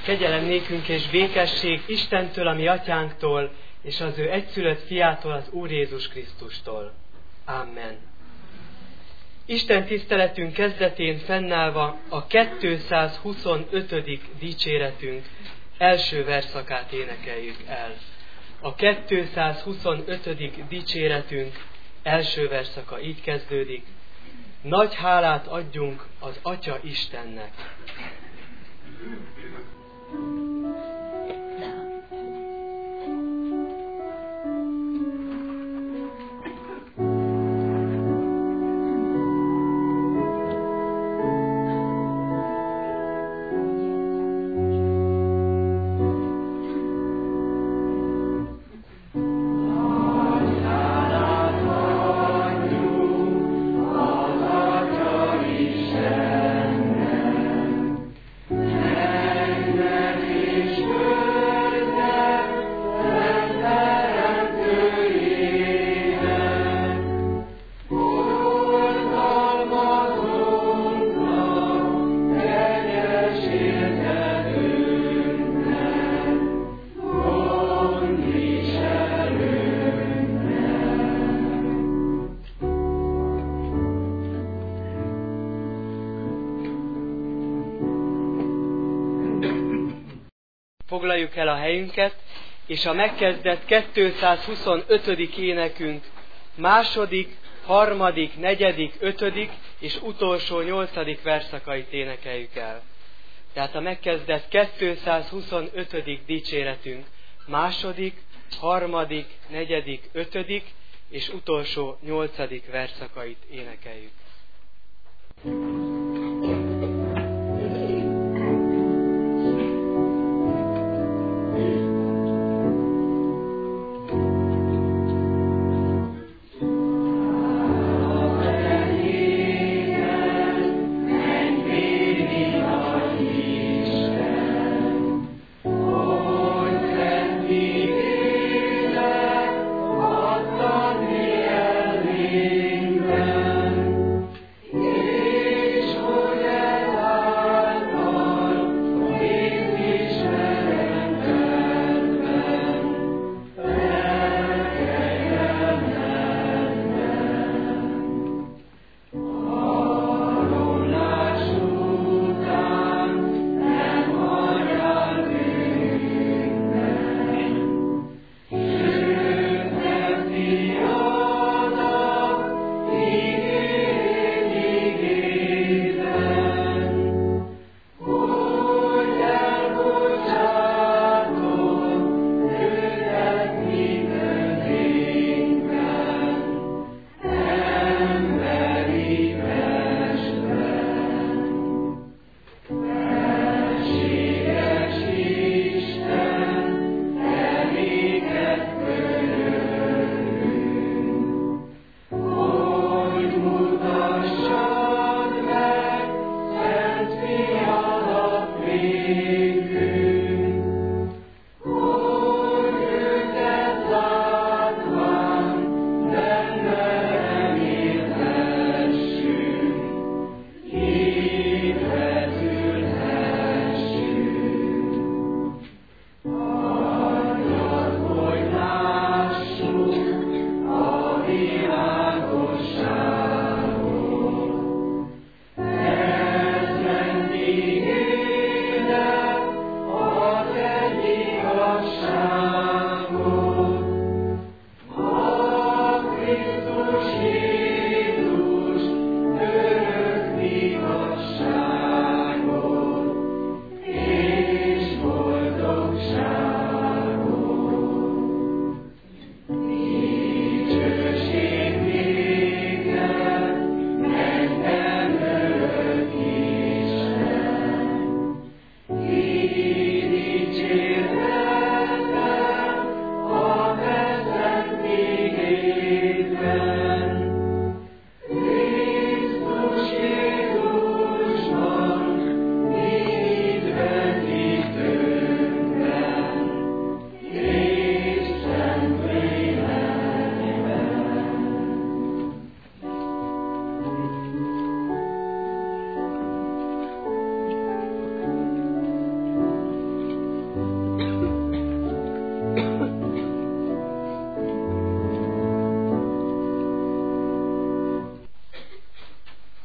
Kegyelem nékünk és békesség Istentől, a mi atyánktól, és az ő egyszülött fiától, az Úr Jézus Krisztustól. Amen. Isten tiszteletünk kezdetén fennállva a 225. dicséretünk első verszakát énekeljük el. A 225. dicséretünk első verszaka így kezdődik. Nagy hálát adjunk az Atya Istennek. Foglaljuk el a helyünket, és a megkezdett 225. énekünk második, harmadik, negyedik, ötödik és utolsó 8. verszakait énekeljük el. Tehát a megkezdett 225. dicséretünk második, harmadik, negyedik, ötödik és utolsó 8. verszakait énekeljük.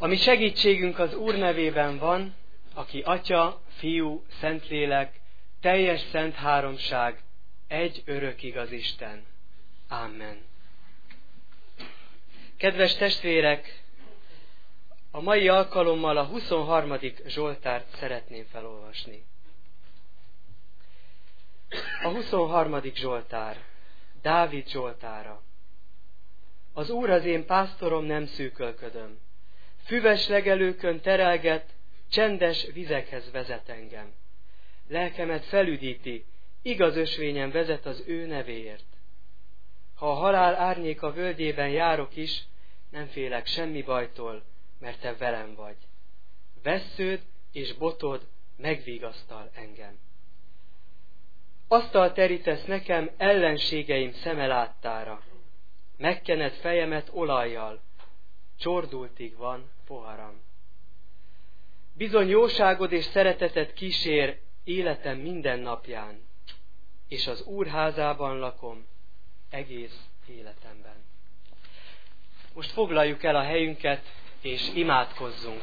mi segítségünk az Úr nevében van, aki Atya, Fiú, Szentlélek, teljes szent háromság, egy örök igaz Isten. Amen. Kedves testvérek, a mai alkalommal a 23. Zsoltárt szeretném felolvasni. A 23. Zsoltár, Dávid Zsoltára. Az Úr az én pásztorom, nem szűkölködöm. Füves legelőkön terelget, csendes vizekhez vezet engem. Lelkemet felüdíti, igaz ösvényen vezet az ő nevéért. Ha a halál árnyéka völgyében járok is, nem félek semmi bajtól, mert te velem vagy. Vessződ és botod megvigasztal engem. Asztalt terítesz nekem ellenségeim szeme láttára. Megkened fejemet olajjal, csordultig van poharam. Bizony jóságod és szereteted kísér életem minden napján, és az Úr házában lakom egész életemben. Most foglaljuk el a helyünket, és imádkozzunk.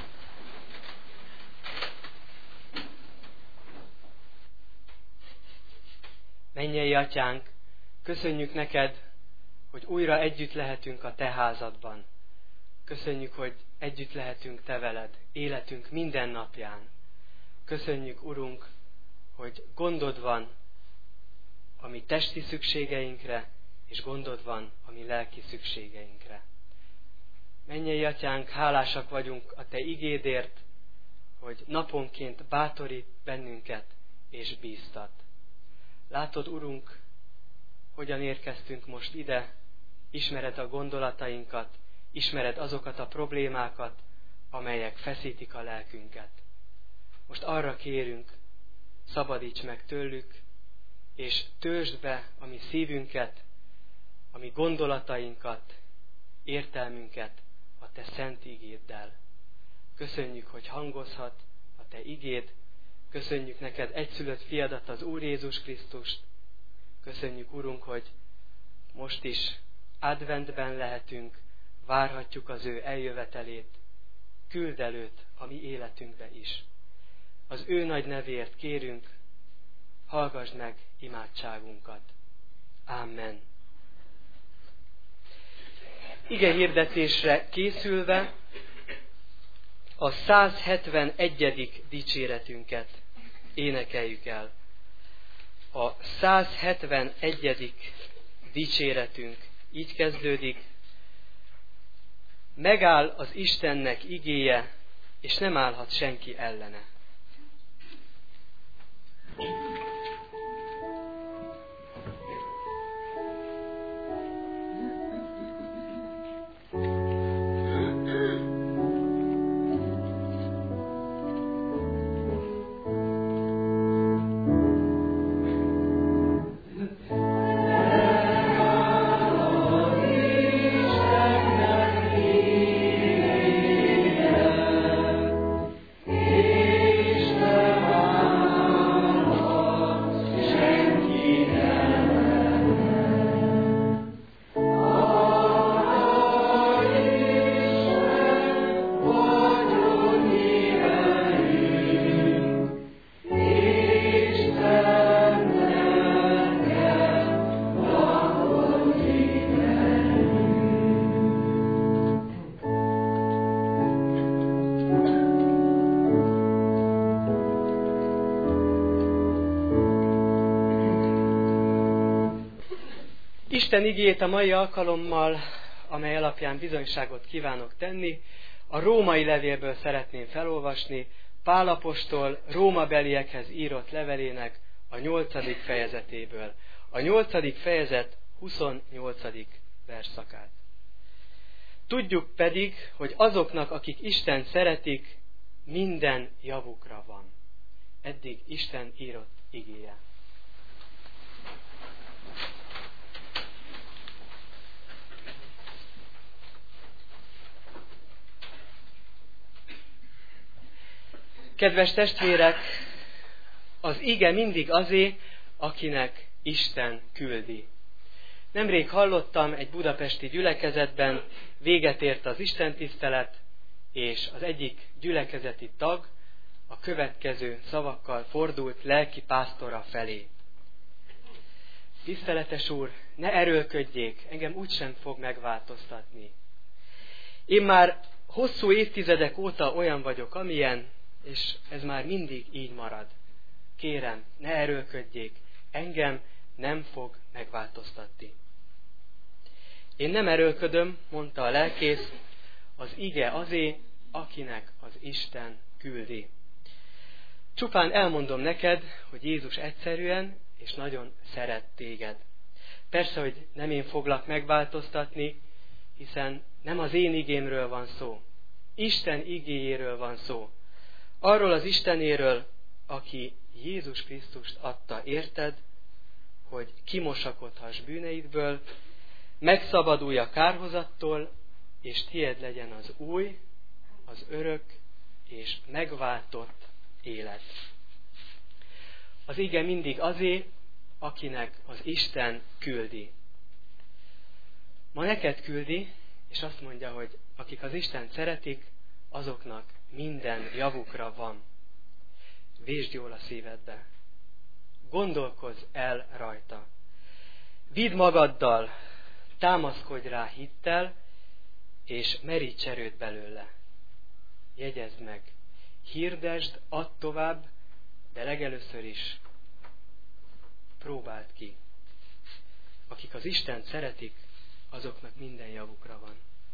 Mennyei Atyánk, köszönjük neked, hogy újra együtt lehetünk a te házadban. Köszönjük, hogy együtt lehetünk te veled, életünk minden napján. Köszönjük, Urunk, hogy gondod van a mi testi szükségeinkre, és gondod van a mi lelki szükségeinkre. Mennyei Atyánk, hálásak vagyunk a te igédért, hogy naponként bátorít bennünket és bíztat. Látod, Urunk, hogyan érkeztünk most ide, ismered a gondolatainkat, ismered azokat a problémákat, amelyek feszítik a lelkünket. Most arra kérünk, szabadíts meg tőlük, és töltsd be a mi szívünket, a mi gondolatainkat, értelmünket a te szent igéddel. Köszönjük, hogy hangozhat a te igéd, köszönjük neked egyszülött fiadat, az Úr Jézus Krisztust. Köszönjük, Urunk, hogy most is adventben lehetünk, várhatjuk az ő eljövetelét. Küld el őt a mi életünkbe is. Az ő nagy nevéért kérünk, hallgassd meg imádságunkat. Amen. Ige hirdetésre készülve a 171. dicséretünket énekeljük el. A 171. dicséretünk így kezdődik: megáll az Istennek igéje, és nem állhat senki ellene. Isten igéjét a mai alkalommal, amely alapján bizonyságot kívánok tenni, a római levélből szeretném felolvasni, Pál apostol rómabeliekhez írott levelének a 8. fejezetéből. A 8. fejezet 28. versszakát. Tudjuk pedig, hogy azoknak, akik Isten szeretik, minden javukra van. Eddig Isten írott igéje. Kedves testvérek, az ige mindig azé, akinek Isten küldi. Nemrég hallottam egy budapesti gyülekezetben, véget ért az istentisztelet, és az egyik gyülekezeti tag a következő szavakkal fordult lelki pásztora felé. Tiszteletes úr, ne erőlködjék, engem úgysem fog megváltoztatni. Én már hosszú évtizedek óta olyan vagyok, amilyen, és ez már mindig így marad. Kérem, ne erőlködjék, engem nem fog megváltoztatni. Én nem erőlködöm, mondta a lelkész, az ige azé, akinek az Isten küldi. Csupán elmondom neked, hogy Jézus egyszerűen és nagyon szeret téged. Persze, hogy nem én foglak megváltoztatni, hiszen nem az én igémről van szó. Isten igéjéről van szó. Arról az Istenéről, aki Jézus Krisztust adta érted, hogy kimosakodhass bűneidből, megszabadulj a kárhozattól, és tiéd legyen az új, az örök és megváltott élet. Az ige mindig azé, akinek az Isten küldi. Ma neked küldi, és azt mondja, hogy akik az Istent szeretik, azoknak minden javukra van. Vésd jól a szívedbe. Gondolkozz el rajta. Vidd magaddal, támaszkodj rá hittel, és meríts erőt belőle. Jegyezd meg, hirdesd, add tovább, de legelőször is próbáld ki. Akik az Istent szeretik, azoknak minden javukra van.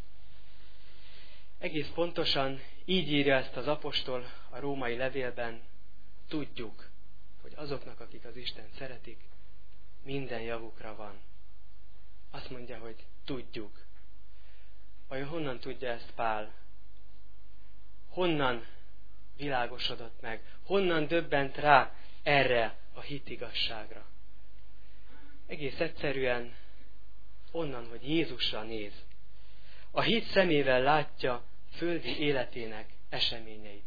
Egész pontosan így írja ezt az apostol a római levélben, tudjuk, hogy azoknak, akik az Istent szeretik, minden javukra van. Azt mondja, hogy tudjuk. Vajon honnan tudja ezt Pál? Honnan világosodott meg? Honnan döbbent rá erre a hitigasságra? Egész egyszerűen onnan, hogy Jézusra néz. A hit szemével látja földi életének eseményeit.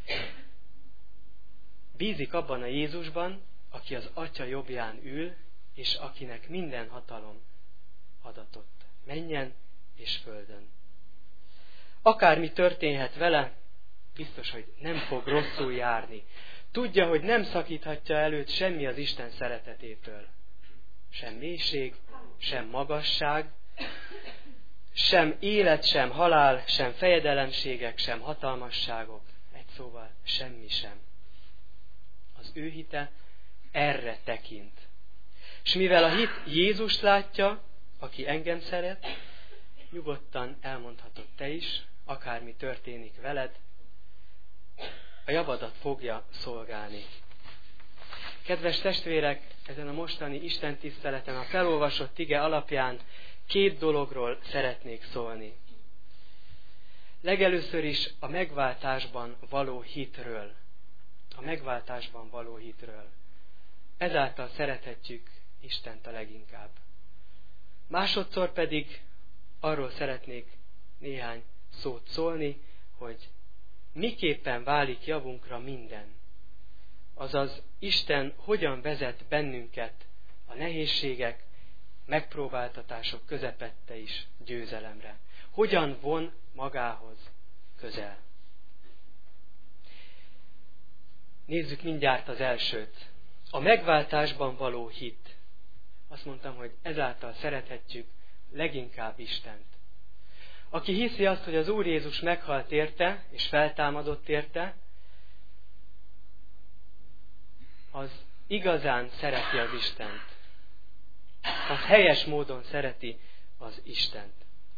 Bízik abban a Jézusban, aki az Atya jobbján ül, és akinek minden hatalom adatott. Mennyen és földön. Akármi történhet vele, biztos, hogy nem fog rosszul járni. Tudja, hogy nem szakíthatja előtt semmi az Isten szeretetétől. Sem mélység, sem magasság, sem élet, sem halál, sem fejedelemségek, sem hatalmasságok. Egy szóval semmi sem. Az ő hite erre tekint. És mivel a hit Jézust látja, aki engem szeret, nyugodtan elmondhatod te is, akármi történik veled, a javadat fogja szolgálni. Kedves testvérek, ezen a mostani istentiszteleten a felolvasott ige alapján 2 dologról szeretnék szólni. Legelőször is a megváltásban való hitről. A megváltásban való hitről. Ezáltal szerethetjük Istent a leginkább. Másodszor pedig arról szeretnék néhány szót szólni, hogy miképpen válik javunkra minden. Azaz Isten hogyan vezet bennünket a nehézségek, megpróbáltatások közepette is győzelemre. Hogyan von magához közel. Nézzük mindjárt az elsőt. A megváltásban való hit. Azt mondtam, hogy ezáltal szerethetjük leginkább Istent. Aki hiszi azt, hogy az Úr Jézus meghalt érte, és feltámadott érte, az igazán szereti az Istent. Az helyes módon szereti az Istent.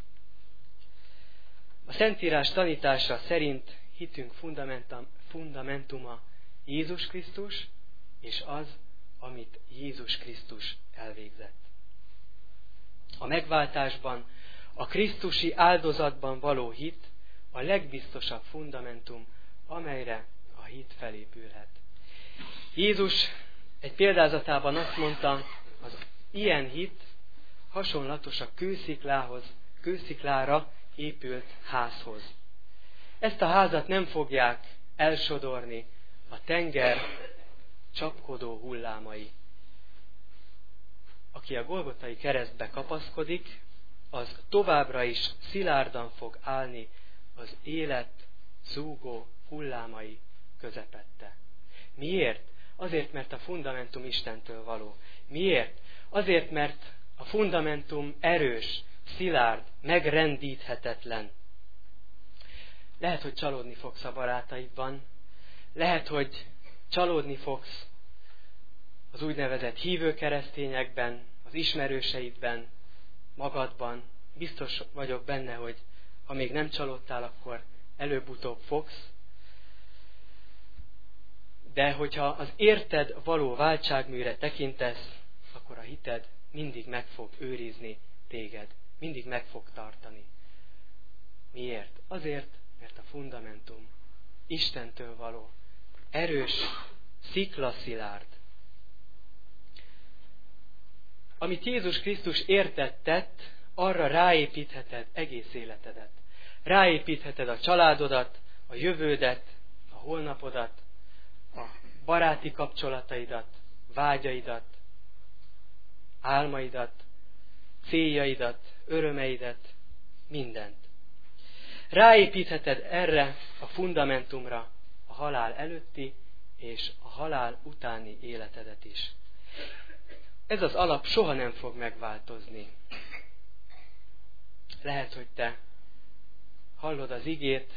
A Szentírás tanítása szerint hitünk fundamentuma Jézus Krisztus, és az, amit Jézus Krisztus elvégzett. A megváltásban, a krisztusi áldozatban való hit a legbiztosabb fundamentum, amelyre a hit felépülhet. Jézus egy példázatában azt mondta, az ilyen hit hasonlatos a kősziklára épült házhoz. Ezt a házat nem fogják elsodorni a tenger csapkodó hullámai. Aki a Golgotai keresztbe kapaszkodik, az továbbra is szilárdan fog állni az élet zúgó hullámai közepette. Miért? Azért, mert a fundamentum Istentől való. Miért? Azért, mert a fundamentum erős, szilárd, megrendíthetetlen. Lehet, hogy csalódni fogsz a barátaidban, lehet, hogy csalódni fogsz az úgynevezett hívő keresztényekben, az ismerőseidben, magadban. Biztos vagyok benne, hogy ha még nem csalódtál, akkor előbb-utóbb fogsz. De hogyha az érted való váltságműre tekintesz, akkor a hited mindig meg fog őrizni téged, mindig meg fog tartani. Miért? Azért, mert a fundamentum Istentől való, erős, sziklaszilárd. Amit Jézus Krisztus értett, tett, arra ráépítheted egész életedet. Ráépítheted a családodat, a jövődet, a holnapodat, a baráti kapcsolataidat, vágyaidat, álmaidat, céljaidat, örömeidet, mindent. Ráépítheted erre a fundamentumra a halál előtti és a halál utáni életedet is. Ez az alap soha nem fog megváltozni. Lehet, hogy te hallod az igét,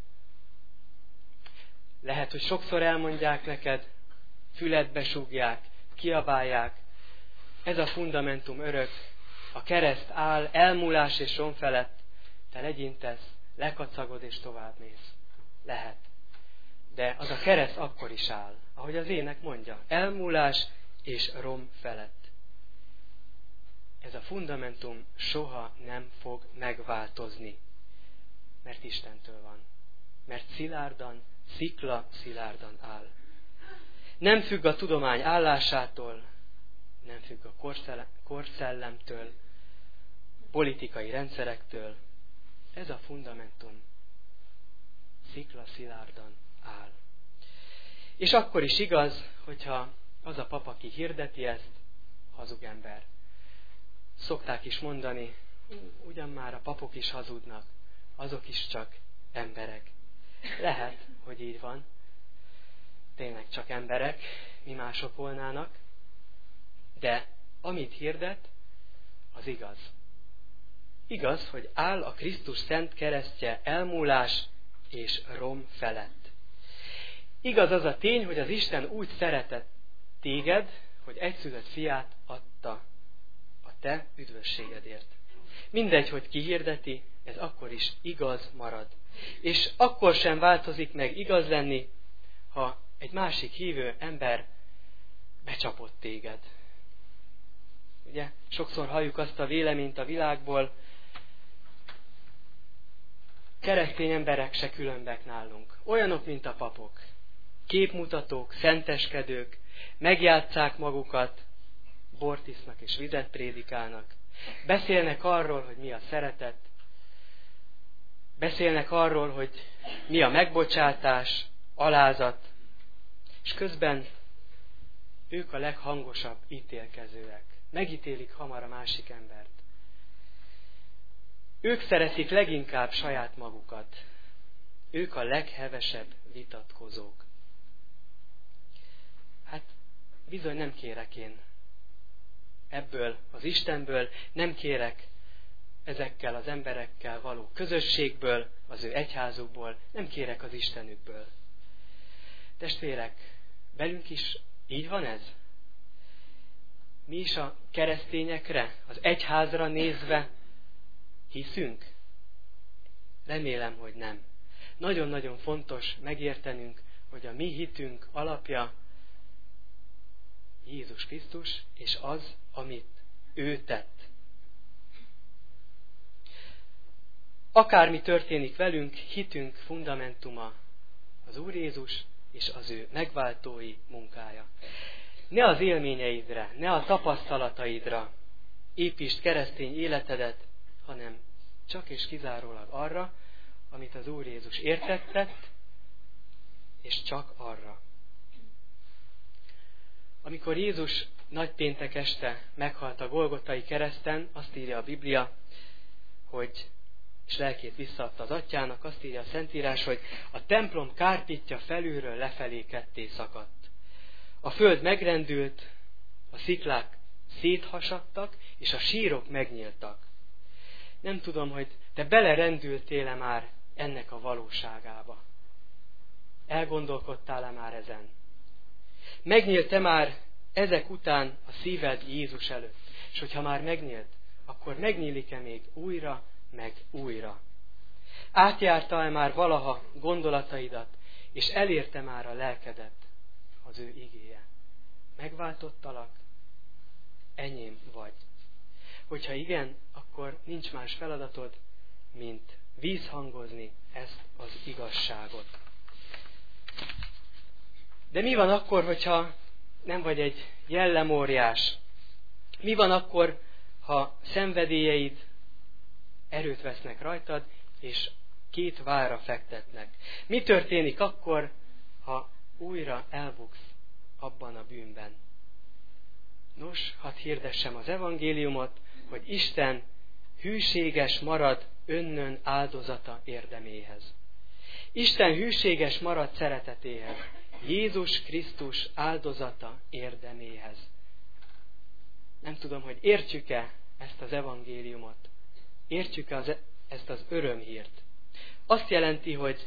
lehet, hogy sokszor elmondják neked, füledbe súgják, kiabálják. Ez a fundamentum örök, a kereszt áll, elmúlás és rom felett, te legyintesz, lekacagod és továbbmész. Lehet. De az a kereszt akkor is áll, ahogy az ének mondja, elmúlás és rom felett. Ez a fundamentum soha nem fog megváltozni, mert Istentől van. Mert szilárdan, szikla szilárdan áll. Nem függ a tudomány állásától, nem függ a korszellemtől, politikai rendszerektől. Ez a fundamentum szikla szilárdan áll. És akkor is igaz, hogyha az a pap, aki hirdeti ezt, hazug ember. Szokták is mondani, ugyan már a papok is hazudnak, azok is csak emberek. Lehet, hogy így van. Tényleg csak emberek, mi mások volnának. De amit hirdet, az igaz. Igaz, hogy áll a Krisztus szent keresztje elmúlás és rom felett. Igaz az a tény, hogy az Isten úgy szeretett téged, hogy egyszülött fiát adta a te üdvösségedért. Mindegy, hogy ki hirdeti, ez akkor is igaz marad. És akkor sem változik meg igaz lenni, ha egy másik hívő ember becsapott téged. Ugye, sokszor halljuk azt a véleményt a világból, keresztény emberek se különbek nálunk. Olyanok, mint a papok. Képmutatók, szenteskedők, megjátsszák magukat, bort isznak és vizet prédikálnak. Beszélnek arról, hogy mi a szeretet. Beszélnek arról, hogy mi a megbocsátás, alázat. És közben ők a leghangosabb ítélkezőek. Megítélik hamar a másik embert. Ők szeretik leginkább saját magukat. Ők a leghevesebb vitatkozók. Hát bizony nem kérek én ebből az Istenből, nem kérek ezekkel az emberekkel való közösségből, az ő egyházukból, nem kérek az Istenükből. Testvérek, velünk is így van ez? Mi is a keresztényekre, az egyházra nézve hiszünk? Remélem, hogy nem. Nagyon-nagyon fontos megértenünk, hogy a mi hitünk alapja Jézus Krisztus, és az, amit ő tett. Akármi történik velünk, hitünk fundamentuma az Úr Jézus és az ő megváltói munkája. Ne az élményeidre, ne a tapasztalataidra építsd keresztény életedet, hanem csak és kizárólag arra, amit az Úr Jézus értettett, és csak arra. Amikor Jézus nagypéntek este meghalt a Golgotai kereszten, azt írja a Biblia, hogy és lelkét visszaadta az atyának. Azt írja a Szentírás, hogy a templom kárpitja felülről lefelé ketté szakadt. A föld megrendült, a sziklák széthasadtak, és a sírok megnyíltak. Nem tudom, hogy te belerendültél-e már ennek a valóságába. Elgondolkodtál-e már ezen? Megnyílt-e már ezek után a szíved Jézus előtt? És hogyha már megnyílt, akkor megnyílik-e még újra, meg újra? Átjárta-e már valaha gondolataidat, és elérte már a lelkedet az ő igéje? Megváltottalak? Enyém vagy. Hogyha igen, akkor nincs más feladatod, mint vízhangozni ezt az igazságot. De mi van akkor, hogyha nem vagy egy jellemóriás? Mi van akkor, ha szenvedélyeid erőt vesznek rajtad, és két várra fektetnek? Mi történik akkor, ha újra elbuksz abban a bűnben? Nos, hadd hirdessem az evangéliumot, hogy Isten hűséges marad önnön áldozata érdeméhez. Isten hűséges marad szeretetéhez, Jézus Krisztus áldozata érdeméhez. Nem tudom, hogy értjük-e ezt az evangéliumot, értjük-e ezt az örömhírt. Azt jelenti, hogy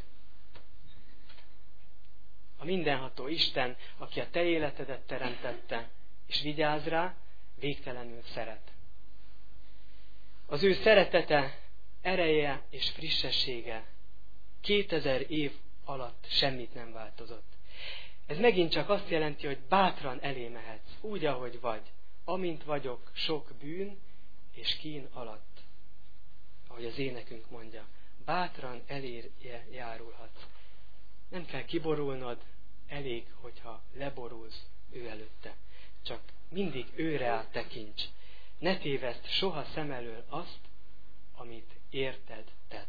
a mindenható Isten, aki a te életedet teremtette, és vigyáz rá, végtelenül szeret. Az ő szeretete, ereje és frissessége 2000 év alatt semmit nem változott. Ez megint csak azt jelenti, hogy bátran elé mehetsz, úgy, ahogy vagy, amint vagyok sok bűn és kín alatt. Ahogy az énekünk mondja, bátran elé járulhatsz. Nem kell kiborulnod, elég, hogyha leborulsz ő előtte. Csak mindig őre át tekints. Ne téveszd soha szem elől azt, amit érted tett.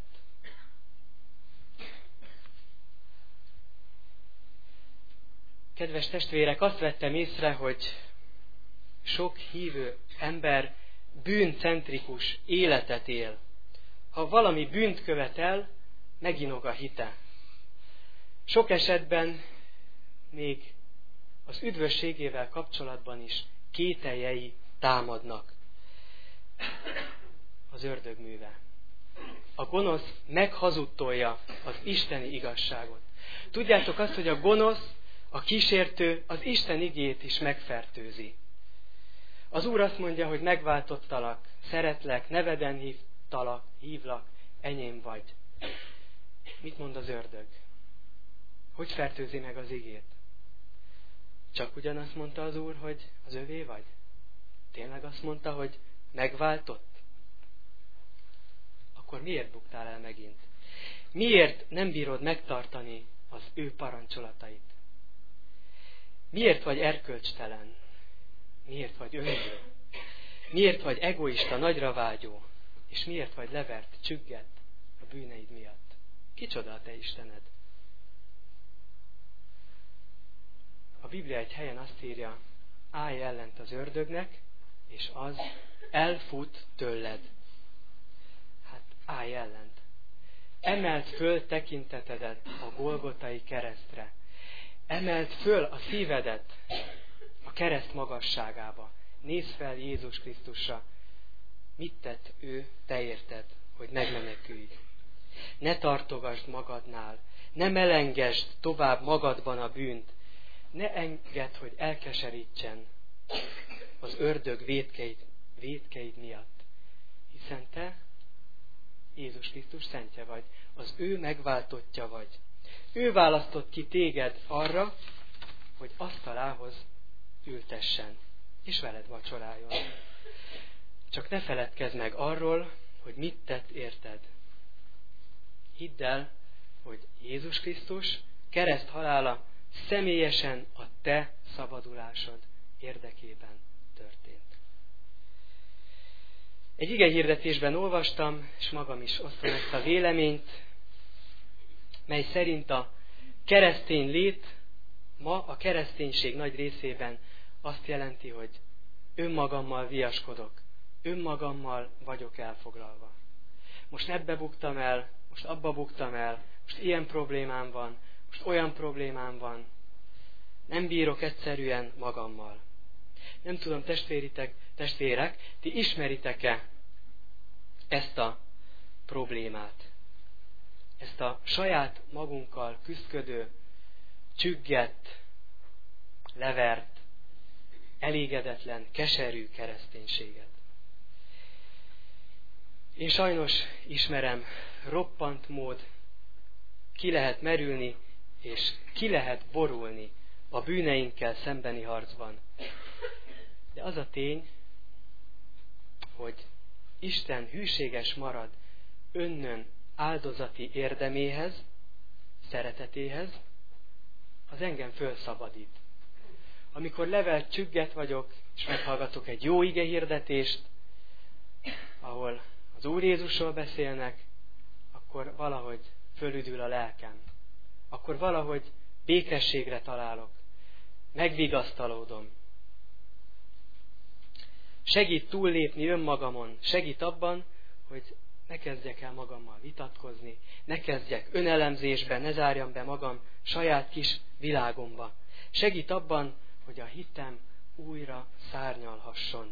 Kedves testvérek, azt vettem észre, hogy sok hívő ember bűncentrikus életet él. Ha valami bűnt követel, meginog a hite. Sok esetben még az üdvösségével kapcsolatban is kételjei támadnak. Az ördög műve. A gonosz meghazudtolja az isteni igazságot. Tudjátok azt, hogy a gonosz, a kísértő az Isten igéjét is megfertőzi. Az Úr azt mondja, hogy megváltottalak, szeretlek, neveden hívlak, enyém vagy. Mit mond az ördög? Hogy fertőzi meg az igét? Csak ugyanazt mondta az Úr, hogy az övé vagy? Tényleg azt mondta, hogy megváltott? Akkor miért buktál el megint? Miért nem bírod megtartani az ő parancsolatait? Miért vagy erkölcstelen? Miért vagy önző? Miért vagy egoista, nagyra vágyó? És miért vagy levert, csüggett a bűneid miatt? Kicsoda a te Istened? A Biblia egy helyen azt írja, állj ellent az ördögnek, és az elfut tőled. Hát állj ellent. Emeld föl tekintetedet a Golgotai keresztre. Emeld föl a szívedet a kereszt magasságába. Nézz fel Jézus Krisztusra. Mit tett ő, te érted, hogy megmenekülj. Ne tartogasd magadnál. Ne melengesd tovább magadban a bűnt. Ne engedd, hogy elkeserítsen az ördög vétkeid miatt. Hiszen te, Jézus Krisztus szentje vagy, az ő megváltottja vagy. Ő választott ki téged arra, hogy asztalához ültessen, és veled vacsoráljon. Csak ne feledkezz meg arról, hogy mit tett érted. Hidd el, hogy Jézus Krisztus kereszt halála személyesen a te szabadulásod érdekében történt. Egy igehirdetésben olvastam, és magam is osztom ezt a véleményt, mely szerint a keresztény lét ma a kereszténység nagy részében azt jelenti, hogy önmagammal viaskodok, önmagammal vagyok elfoglalva. most ebbe buktam el, most abba buktam el, most ilyen problémám van, most olyan problémám van. Nem bírok egyszerűen magammal. Nem tudom, testvérek, ti ismeritek-e ezt a problémát? Ezt a saját magunkkal küszködő, csüggett, levert, elégedetlen, keserű kereszténységet. Én sajnos ismerem, roppant mód ki lehet merülni, és ki lehet borulni a bűneinkkel szembeni harcban. De az a tény, hogy Isten hűséges marad önnön áldozati érdeméhez, szeretetéhez, az engem fölszabadít. Amikor levelt csügget vagyok, és meghallgatok egy jó igehirdetést, ahol az Úr Jézusról beszélnek, akkor valahogy fölüdül a lelkem. Akkor valahogy békességre találok. Megvigasztalódom. Segít túllépni önmagamon. Segít abban, hogy ne kezdjek el magammal vitatkozni, ne kezdjek önelemzésbe, ne zárjam be magam saját kis világomba. Segít abban, hogy a hitem újra szárnyalhasson.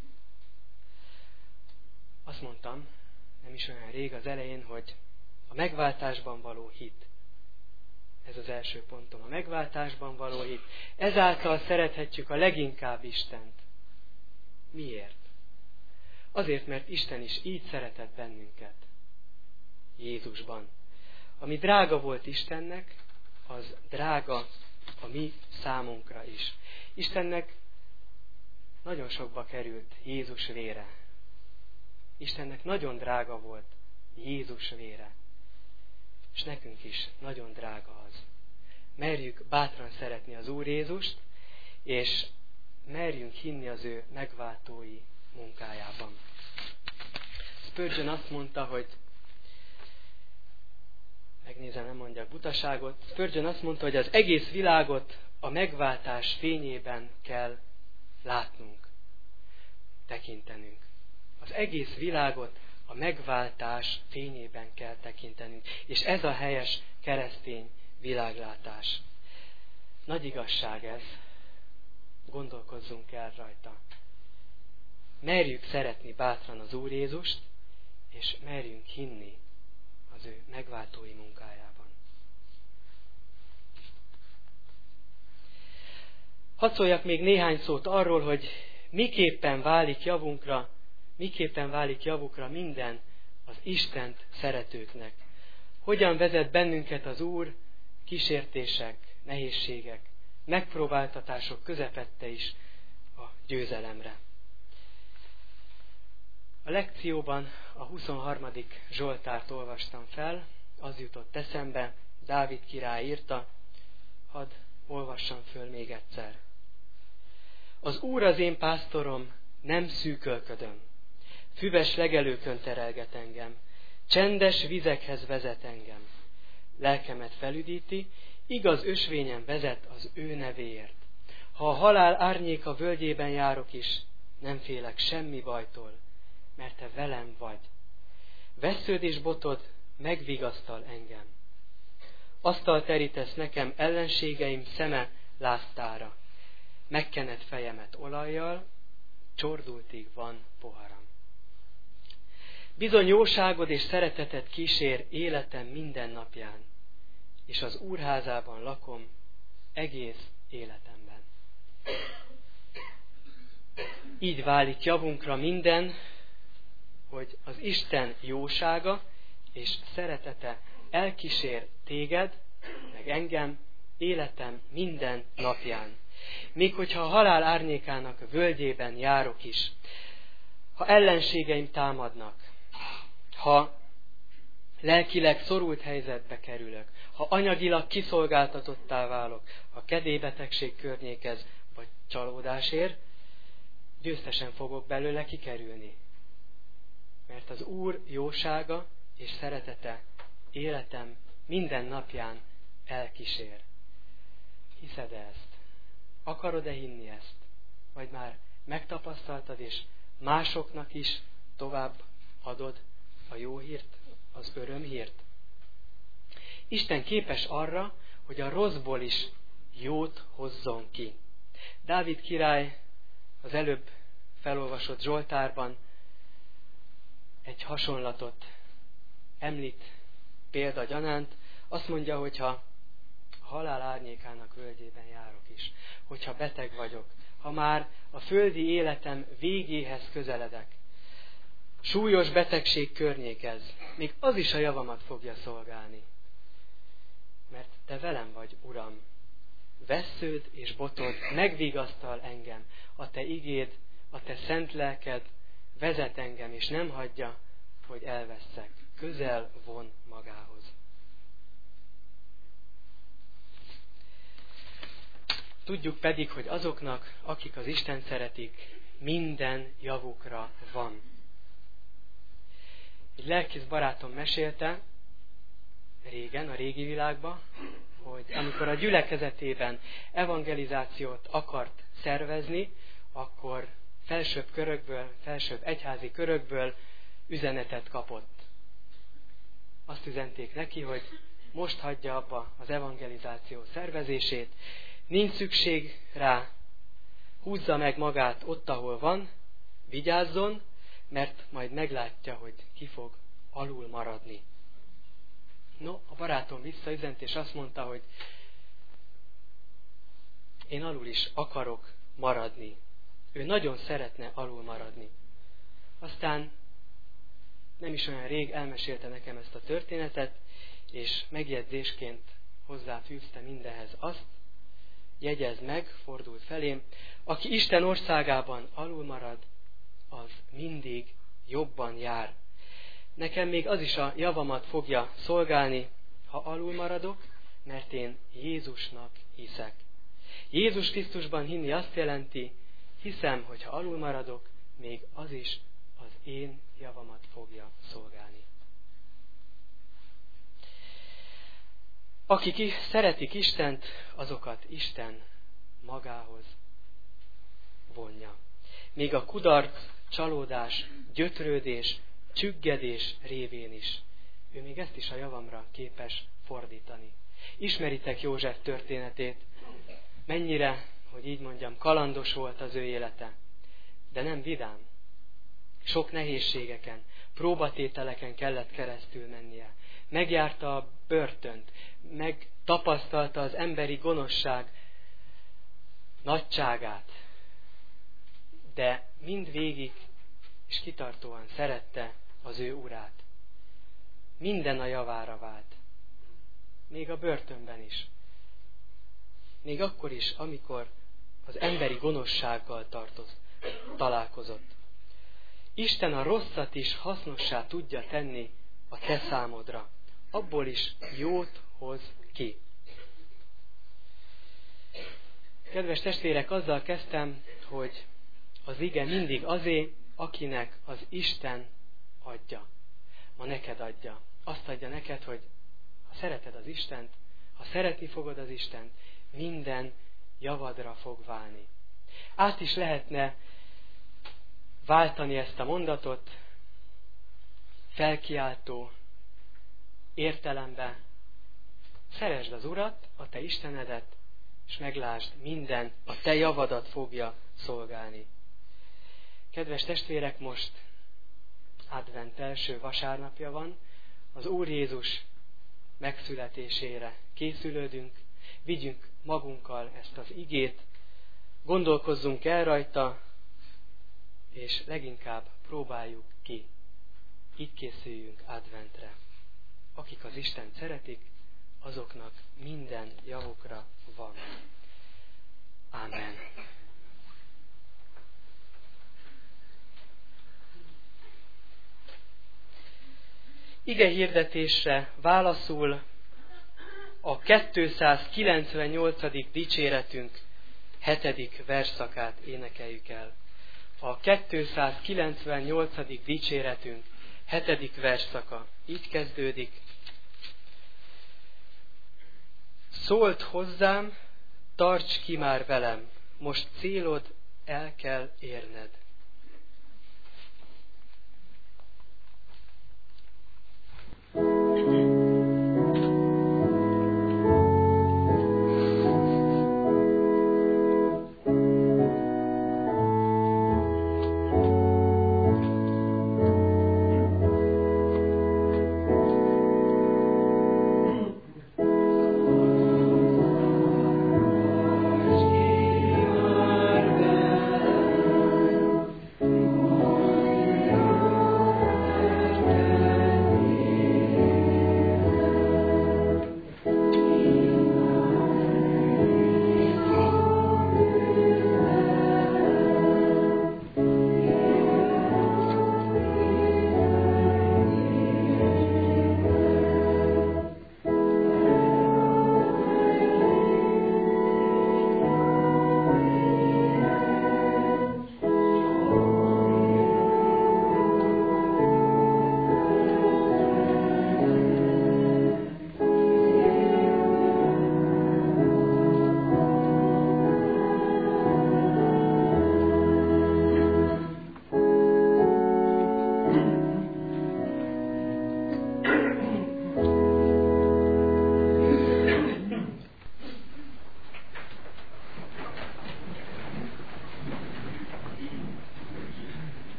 Azt mondtam, nem is olyan rég az elején, hogy a megváltásban való hit. Ez az első pontom. A megváltásban való hit. Ezáltal szerethetjük a leginkább Istent. Miért? Azért, mert Isten is így szeretett bennünket. Jézusban. Ami drága volt Istennek, az drága a mi számunkra is. Istennek nagyon sokba került Jézus vére. Istennek nagyon drága volt Jézus vére. És nekünk is nagyon drága az. Merjük bátran szeretni az Úr Jézust, és merjünk hinni az ő megváltói munkájában. Spurgeon azt mondta, hogy megnézem, nem mondjak butaságot. Spurgeon azt mondta, hogy az egész világot a megváltás fényében kell látnunk, tekintenünk. Az egész világot a megváltás fényében kell tekintenünk. És ez a helyes keresztény világlátás. Nagy igazság ez. Gondolkozzunk el rajta. Merjük szeretni bátran az Úr Jézust, és merjünk hinni az ő megváltói munkájában. Hadd szóljak még néhány szót arról, hogy miképpen válik javukra minden az Istent szeretőknek. Hogyan vezet bennünket az Úr kísértések, nehézségek, megpróbáltatások közepette is a győzelemre. A lekcióban a 23. Zsoltárt olvastam fel, az jutott eszembe, Dávid király írta, hadd olvassam föl még egyszer. Az Úr az én pásztorom, nem szűkölködöm. Füves legelőkön terelget engem, csendes vizekhez vezet engem. Lelkemet felüdíti, igaz ösvényen vezet az ő nevéért. Ha a halál árnyéka völgyében járok is, nem félek semmi bajtól, mert te velem vagy. Vessződ és botod megvigasztal engem. Asztalt terítesz nekem ellenségeim szeme lásztára. Megkened fejemet olajjal, csordultig van poharam. Bizony jóságod és szereteted kísér életem minden napján, és az Úr házában lakom egész életemben. Így válik javunkra minden, hogy az Isten jósága és szeretete elkísér téged, meg engem, életem minden napján. Még hogyha a halál árnyékának völgyében járok is, ha ellenségeim támadnak, ha lelkileg szorult helyzetbe kerülök, ha anyagilag kiszolgáltatottá válok, ha kedélybetegség környékez, vagy csalódás ér, győztesen fogok belőle kikerülni. Mert az Úr jósága és szeretete életem minden napján elkísér. Hiszed-e ezt? Akarod-e hinni ezt? Vagy már megtapasztaltad, és másoknak is tovább adod a jó hírt, az örömhírt. Isten képes arra, hogy a rosszból is jót hozzon ki. Dávid király az előbb felolvasott Zsoltárban egy hasonlatot említ példagyanánt. Azt mondja, hogyha halál árnyékának völgyében járok is, hogyha beteg vagyok, ha már a földi életem végéhez közeledek, súlyos betegség környékez, még az is a javamat fogja szolgálni. Mert te velem vagy, Uram, vessződ és botod megvigasztal engem, a te igéd, a te szent lelked vezet engem, és nem hagyja, hogy elvesszek, közel von magához. Tudjuk pedig, hogy azoknak, akik az Istent szeretik, minden javukra van. Egy lelkész barátom mesélte régen, a régi világban, hogy amikor a gyülekezetében evangelizációt akart szervezni, akkor felsőbb egyházi körökből üzenetet kapott. Azt üzenték neki, hogy most hagyja abba az evangelizáció szervezését, nincs szükség rá, húzza meg magát ott, ahol van, vigyázzon, mert majd meglátja, hogy ki fog alul maradni. No, a barátom visszaüzent, és azt mondta, hogy én alul is akarok maradni. Ő nagyon szeretne alul maradni. Aztán nem is olyan rég elmesélte nekem ezt a történetet, és megjegyzésként hozzáfűzte mindehez azt, jegyezd meg, fordult felém, aki Isten országában alul marad, az mindig jobban jár. Nekem még az is a javamat fogja szolgálni, ha alul maradok, mert én Jézusnak hiszek. Jézus Krisztusban hinni azt jelenti, hiszem, hogy ha alul maradok, még az is az én javamat fogja szolgálni. Akik szeretik Istent, azokat Isten magához vonja. Még a kudarc, csalódás, gyötrődés, csüggedés révén is. Ő még ezt is a javamra képes fordítani. Ismeritek József történetét, mennyire, hogy így mondjam, kalandos volt az ő élete, de nem vidám. Sok nehézségeken, próbatételeken kellett keresztül mennie. Megjárta a börtönt, megtapasztalta az emberi gonoszság nagyságát, de mindvégig és kitartóan szerette az ő urát. Minden a javára vált. Még a börtönben is. Még akkor is, amikor az emberi gonoszsággal találkozott. Isten a rosszat is hasznossá tudja tenni a te számodra. Abból is jót hoz ki. Kedves testvérek, azzal kezdtem, hogy az ige mindig azé, akinek az Isten adja. Ma neked adja. Azt adja neked, hogy ha szereted az Istent, ha szeretni fogod az Istent, minden javadra fog válni. Át is lehetne váltani ezt a mondatot felkiáltó értelembe. Szeresd az Urat, a te Istenedet, és meglásd, minden a te javadat fogja szolgálni. Kedves testvérek, most advent első vasárnapja van, az Úr Jézus megszületésére készülődünk, vigyünk magunkkal ezt az igét, gondolkozzunk el rajta, és leginkább próbáljuk ki. Így készüljünk adventre. Akik az Istent szeretik, azoknak minden javukra van. Ámen. Ige hirdetésre válaszul a 298. dicséretünk 7. versszakát énekeljük el. A 298. dicséretünk 7. versszaka így kezdődik. Szólt hozzám, tarts ki már velem, most célod el kell érned.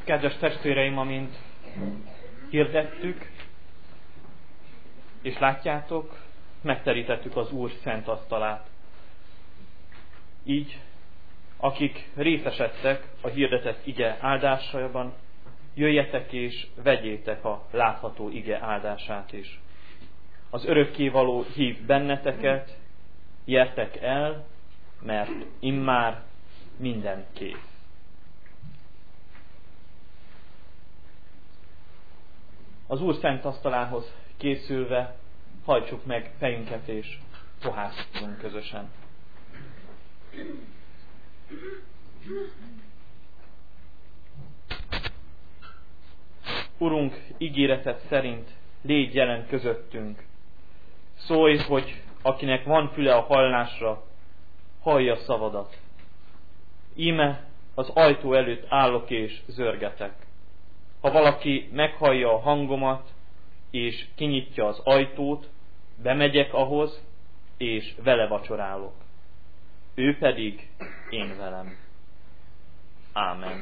Kedves testvéreim, amint hirdettük, és látjátok, megterítettük az Úr szent asztalát. Így, akik részesedtek a hirdetett ige áldásában, jöjjetek és vegyétek a látható ige áldását is. Az örökkévaló hív benneteket, gyertek el, mert immár minden kész. Az Úr szent asztalához készülve hajtsuk meg fejünket és pohárszunk közösen. Urunk, ígéreted szerint légy jelen közöttünk. Szólj, hogy akinek van füle a hallásra, hallja szavadat. Íme az ajtó előtt állok és zörgetek. Ha valaki meghallja a hangomat, és kinyitja az ajtót, bemegyek ahhoz, és vele vacsorálok. Ő pedig én velem. Ámen.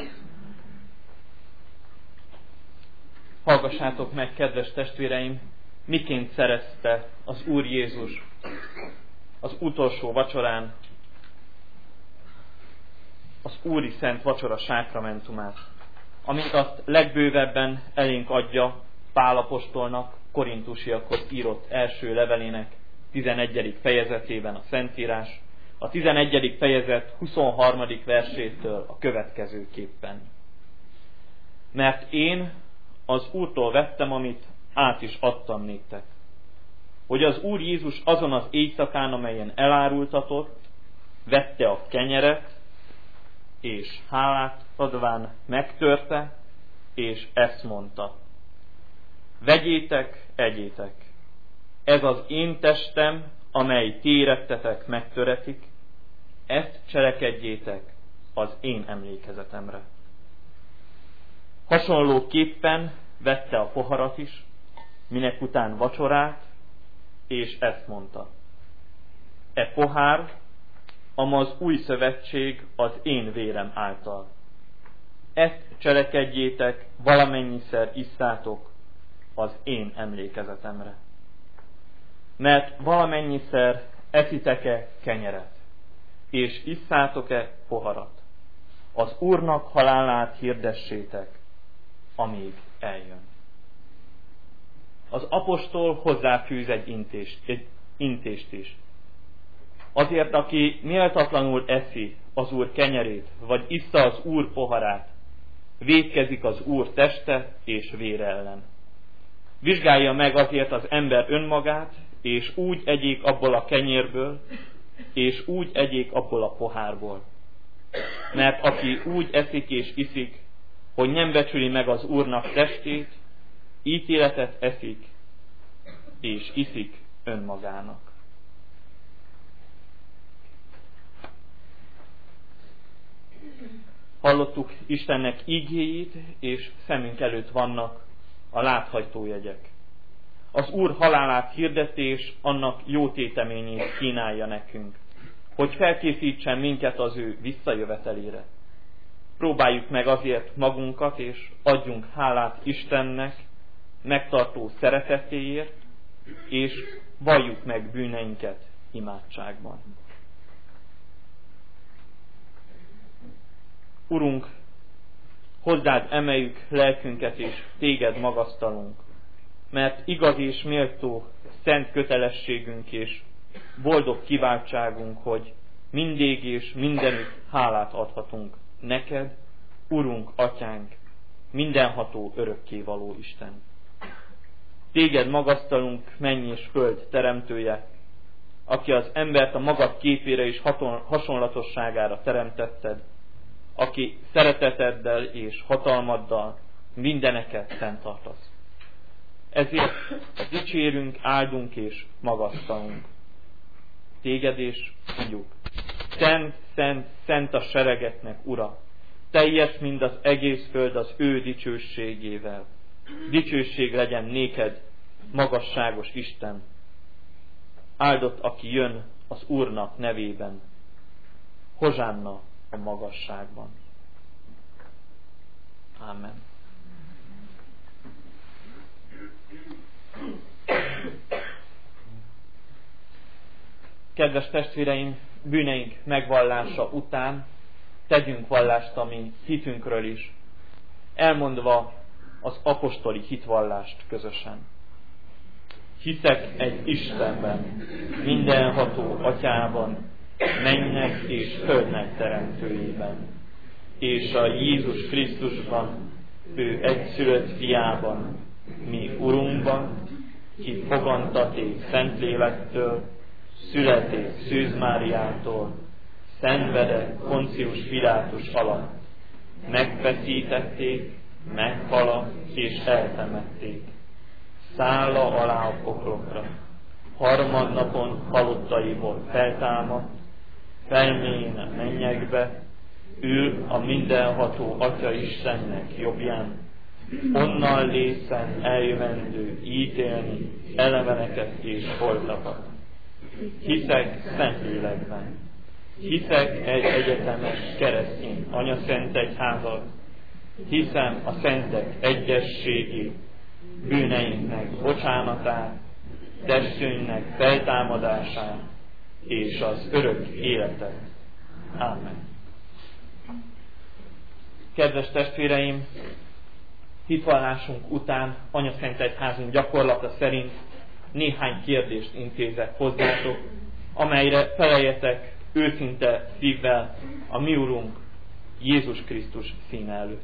Hallgassátok meg, kedves testvéreim, miként szerezte az Úr Jézus az utolsó vacsorán az Úri Szent Vacsora sákramentumát, amint azt legbővebben elénk adja Pál apostolnak korintusiakhoz írott első levelének 11. fejezetében a Szentírás, a 11. fejezet 23. versétől a következőképpen. Mert én az Úrtól vettem, amit át is adtam néktek, hogy az Úr Jézus azon az éjszakán, amelyen elárultatott, vette a kenyeret, és hálát adván megtörte, és ezt mondta: vegyétek, egyétek, ez az én testem, amely ti érettetek megtöretik, ezt cselekedjétek az én emlékezetemre. Hasonlóképpen vette a poharat is, minek után vacsorát, és ezt mondta: e pohár, ama az új szövetség az én vérem által. Ezt cselekedjétek, valamennyiszer isszátok az én emlékezetemre. Mert valamennyiszer eszitek-e kenyeret, és isszátok-e poharat, az Úrnak halálát hirdessétek, amíg eljön. Az apostol hozzáfűz egy intést is. Azért, aki méltatlanul eszi az Úr kenyerét, vagy issza az Úr poharát, vétkezik az Úr teste és vére ellen. Vizsgálja meg azért az ember önmagát, és úgy egyék abból a kenyérből, és úgy egyék abból a pohárból. Mert aki úgy eszik és iszik, hogy nem becsüli meg az Úrnak testét, ítéletet eszik, és iszik önmagának. Hallottuk Istennek ígéjét, és szemünk előtt vannak a látható jegyek. Az Úr halálát hirdetés annak jó téteményét kínálja nekünk, hogy felkészítsen minket az ő visszajövetelére. Próbáljuk meg azért magunkat, és adjunk hálát Istennek megtartó szeretetéért, és valljuk meg bűneinket imádságban. Urunk, hozzád emeljük lelkünket, és téged magasztalunk, mert igaz és méltó szent kötelességünk és boldog kiváltságunk, hogy mindig és mindenütt hálát adhatunk neked, Urunk, Atyánk, mindenható örökkévaló Isten. Téged magasztalunk, menny és föld teremtője, aki az embert a magad képére és hasonlatosságára teremtetted, aki szereteteddel és hatalmaddal mindeneket fenntartasz. Ezért dicsérünk, áldunk és magasztalunk téged, és mondjuk: szent, szent, szent a seregeknek Ura, teljes mind az egész föld az ő dicsőségével. Dicsőség legyen néked, magasságos Isten. Áldott, aki jön az Úrnak nevében. Hozsánna a magasságban. Amen. Kedves testvéreim, bűneink megvallása után tegyünk vallást a mi hitünkről is, elmondva az apostoli hitvallást közösen. Hiszek egy Istenben, mindenható Atyában, mennek és földnek teremtőjében, és a Jézus Krisztusban, ő egyszülött fiában, mi Urunkban, ki fogantaték Szentlélektől, született Szűz Máriától, szenvedett Poncius Pilátus alatt, megfeszítették, meghalt és eltemették. Szálla alá a poklokra, harmadnapon halottaiból feltámadt, felmélyen a mennyekbe, ül a mindenható Atya Istennek jobbján, onnan lészen eljövendő ítélni eleveneket és holtakat. Hiszek Szentlélekben, hiszek egy egyetemes keresztény anyaszent egyházat, hiszem a szentek egyességét, bűneinknek bocsánatát, testünknek feltámadását és az örök életet. Ámen. Kedves testvéreim, hitvallásunk után anyaszent egyházunk gyakorlata szerint néhány kérdést intézek hozzátok, amelyre feleljetek őszinte szívvel a mi Urunk Jézus Krisztus színe előtt.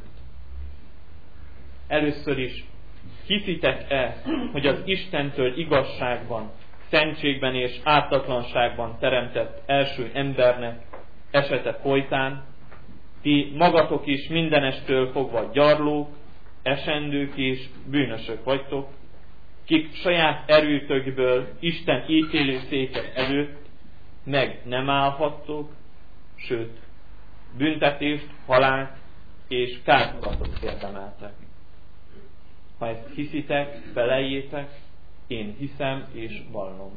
Először is, hiszitek-e, hogy az Istentől igazságban, szentségben és ártatlanságban teremtett első embernek esete folytán ti magatok is mindenestől fogva gyarlók, esendők és bűnösök vagytok, kik saját erőtökből Isten ítélőszéke előtt meg nem állhattok, sőt, büntetést, halált és kárhozatot érdemeltek. Ha ezt hiszitek, feleljétek, én hiszem és vallom.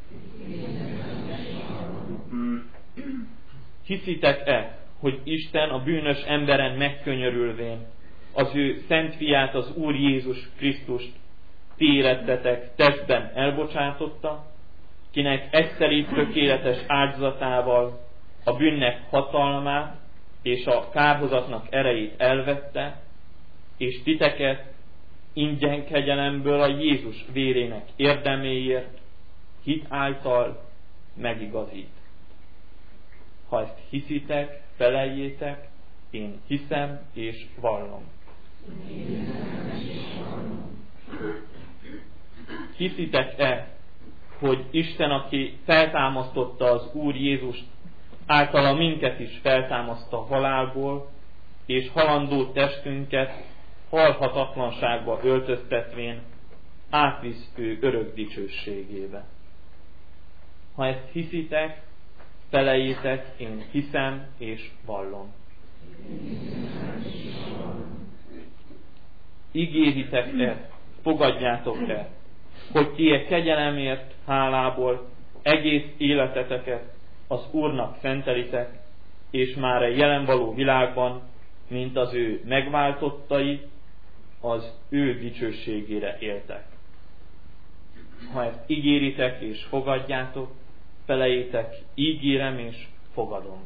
Hiszitek-e, hogy Isten a bűnös emberen megkönyörülvén az ő szent fiát, az Úr Jézus Krisztust ti érettetek testben elbocsátotta, kinek egyszeri tökéletes áldozatával a bűnnek hatalmát és a kárhozatnak erejét elvette, és titeket ingyen kegyelemből a Jézus vérének érdeméért hit által megigazít. Ha ezt hiszitek, feleljétek, én hiszem és vallom. Hiszitek-e, hogy Isten, aki feltámasztotta az Úr Jézust, általa minket is feltámaszta halálból, és halandó testünket halhatatlanságba öltöztetvén átvisz ő örök dicsőségébe. Ha ezt hiszitek, feleljétek, én hiszem és vallom. Ígéritek-e, fogadjátok-e, hogy ti e kegyelemért, hálából egész életeteket az Úrnak szentelitek, és már a jelen való világban, mint az ő megváltottai, az ő dicsőségére éltek. Ha ezt ígéritek és fogadjátok, feleljétek, ígérem és fogadom.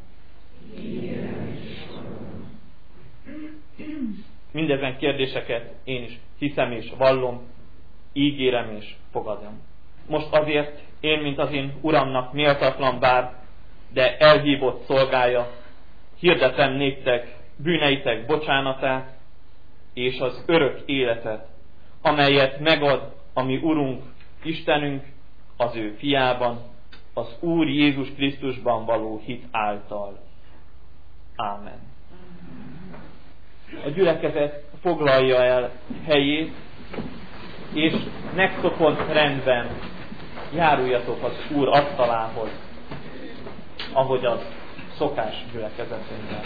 Mindezen kérdéseket én is hiszem és vallom, ígérem és fogadom. Most azért én, mint az én Uramnak méltatlan bár, de elhívott szolgája, hirdetem néktek bűneitek bocsánatát és az örök életet, amelyet megad a mi Urunk, Istenünk az ő fiában, az Úr Jézus Krisztusban való hit által. Ámen. A gyülekezet foglalja el helyét, és megszokott rendben járuljatok az Úr asztalához, ahogy az szokás gyülekezetünkben.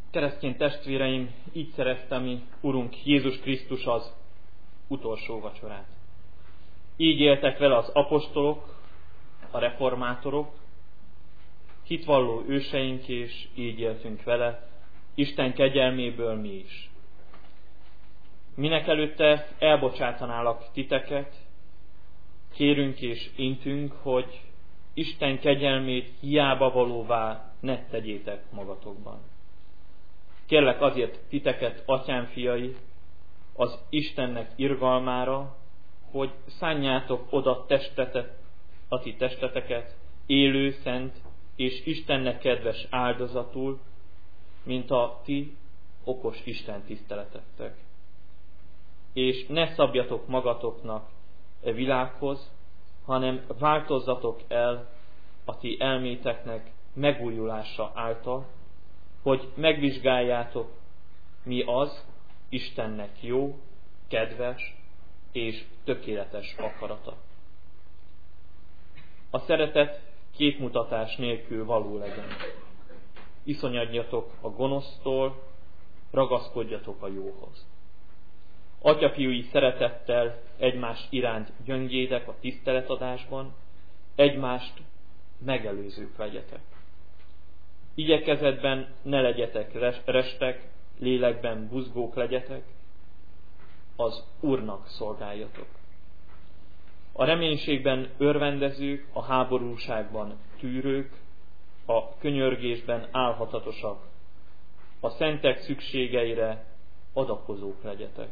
Keresztény testvéreim, így szerezte mi Urunk Jézus Krisztus az utolsó vacsorát. Így éltek vele az apostolok, a reformátorok, hitvalló őseink, és így éltünk vele, Isten kegyelméből mi is. Minek előtte elbocsátanálak titeket, kérünk és intünk, hogy Isten kegyelmét hiába valóvá ne tegyétek magatokban. Kérlek azért titeket, atyám fiai, az Istennek irgalmára, hogy szánjátok oda a ti testeteket, élő, szent és Istennek kedves áldozatul, mint a ti okos Isten tiszteletetek. És ne szabjatok magatoknak e világhoz, hanem változzatok el a ti elméteknek megújulása által, hogy megvizsgáljátok, mi az Istennek jó, kedves és tökéletes akarata. A szeretet képmutatás nélkül való legyen. Iszonyodjatok a gonosztól, ragaszkodjatok a jóhoz. Atyafiúi szeretettel egymás iránt gyöngédek a tiszteletadásban, egymást megelőzők legyetek. Igyekezetben ne legyetek restek, lélekben buzgók legyetek, az Úrnak szolgáljatok. A reménységben örvendezők, a háborúságban tűrők, a könyörgésben álhatatosak, a szentek szükségeire adakozók legyetek.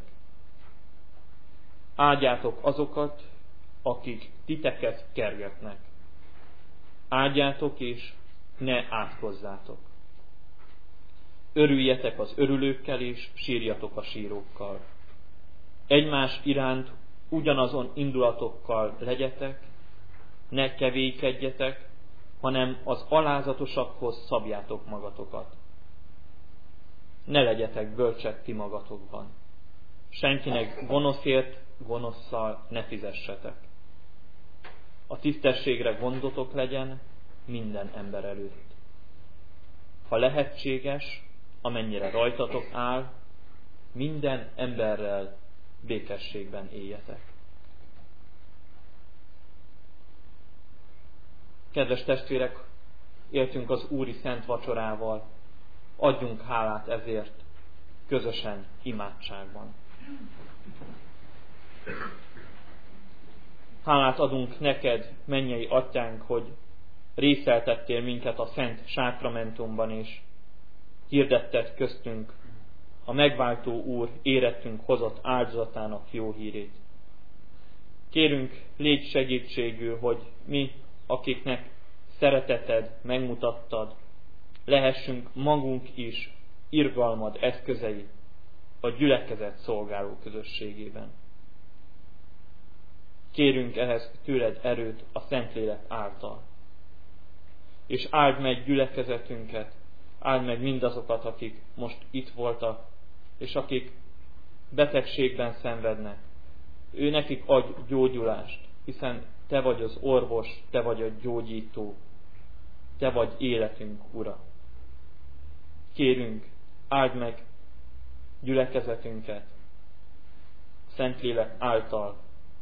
Áldjátok azokat, akik titeket kergetnek. Áldjátok és ne átkozzátok. Örüljetek az örülőkkel és sírjatok a sírókkal. Egymás iránt ugyanazon indulatokkal legyetek, ne kevélykedjetek, hanem az alázatosakhoz szabjátok magatokat. Ne legyetek bölcsek ti magatokban. Senkinek gonoszért gonosszal ne fizessetek. A tisztességre gondotok legyen minden ember előtt. Ha lehetséges, amennyire rajtatok áll, minden emberrel békességben éljetek. Kedves testvérek, éltünk az Úri Szent Vacsorával, adjunk hálát ezért közösen imádságban. Hálát adunk neked, mennyei atyánk, hogy részeltettél minket a Szent Sákramentumban, és hirdetted köztünk a megváltó Úr érettünk hozott áldozatának jó hírét. Kérünk, légy segítségül, hogy mi, akiknek szereteted megmutattad, lehessünk magunk is irgalmad eszközei a gyülekezet szolgáló közösségében. Kérünk ehhez tőled erőt a Szentlélek által. És áld meg gyülekezetünket, áld meg mindazokat, akik most itt voltak, és akik betegségben szenvednek. Ő nekik adj gyógyulást, hiszen te vagy az orvos, te vagy a gyógyító, te vagy életünk Ura. Kérünk, áld meg gyülekezetünket Szentlélek által,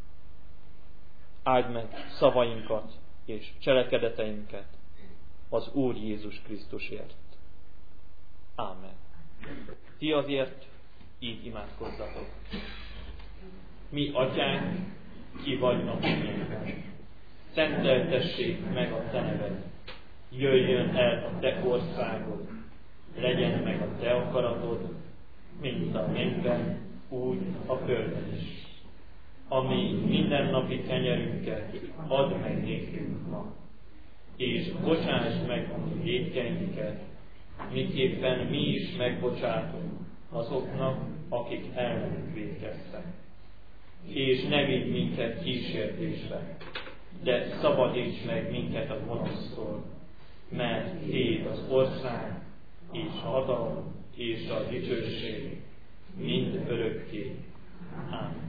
áld meg szavainkat és cselekedeteinket az Úr Jézus Krisztusért. Ámen. Ti azért így imádkozzatok. Mi, atyánk, ki vagy a mennyekben, szenteltessék meg a te neved, jöjjön el a te országod, legyen meg a te akaratod, mint a mennyben, úgy a földön is. Ami mindennapi kenyerünket add meg nékünk ma, és bocsáss meg a mi vétkeinket, miképpen mi is megbocsátunk azoknak, akik ellenünk vétkeztek. És ne vigy minket kísértésbe, de szabadíts meg minket a gonosztól, mert tiéd az ország, és a hatalom, és a dicsőség, mind örökké. Ámen.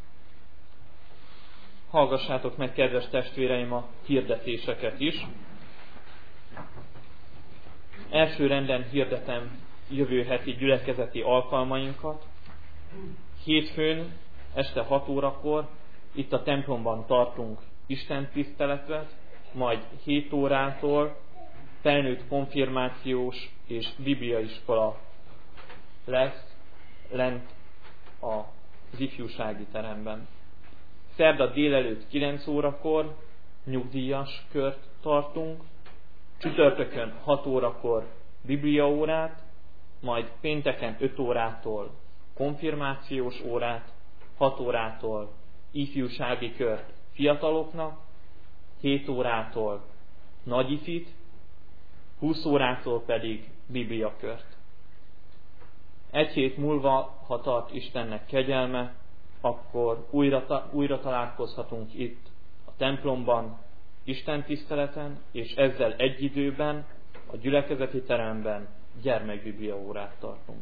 Hallgassátok meg, kedves testvéreim, a hirdetéseket is. Első renden hirdetem jövő heti gyülekezeti alkalmainkat. Hétfőn este 6 órakor itt a templomban tartunk Isten tiszteletet, majd 7 órától felnőtt konfirmációs és bibliaiskola lesz lent az ifjúsági teremben. Szerda délelőtt 9 órakor nyugdíjas kört tartunk, csütörtökön 6 órakor bibliaórát, majd pénteken 5 órától konfirmációs órát, 6 órától ifjúsági kört fiataloknak, 7 órától nagyifit, 20 órától pedig bibliakört. Egy hét múlva, ha tart Istennek kegyelme, akkor újra találkozhatunk itt a templomban, Isten tiszteleten, és ezzel egy időben a gyülekezeti teremben gyermekbibliaórát tartunk.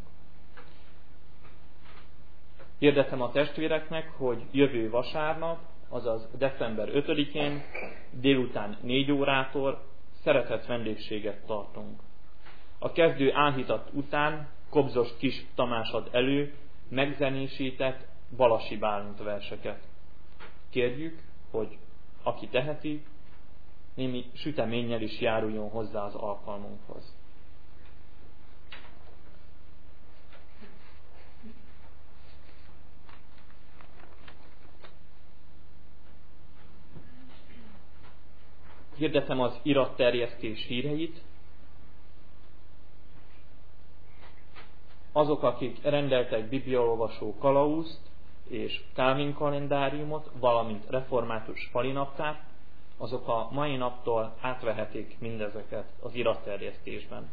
Hirdetem a testvéreknek, hogy jövő vasárnap, azaz december 5-én délután 4 órától szeretett vendégséget tartunk. A kezdő áhítat után Kobzos Kis Tamás ad elő megzenésített Balasi Bálint verseket. Kérjük, hogy aki teheti, némi süteménnyel is járuljon hozzá az alkalmunkhoz. Hirdetem az iratterjesztés híreit. Azok, akik rendeltek bibliaolvasó kalauzt és Kálvin kalendáriumot, valamint református falinaptárt, azok a mai naptól átvehetik mindezeket az iratterjesztésben.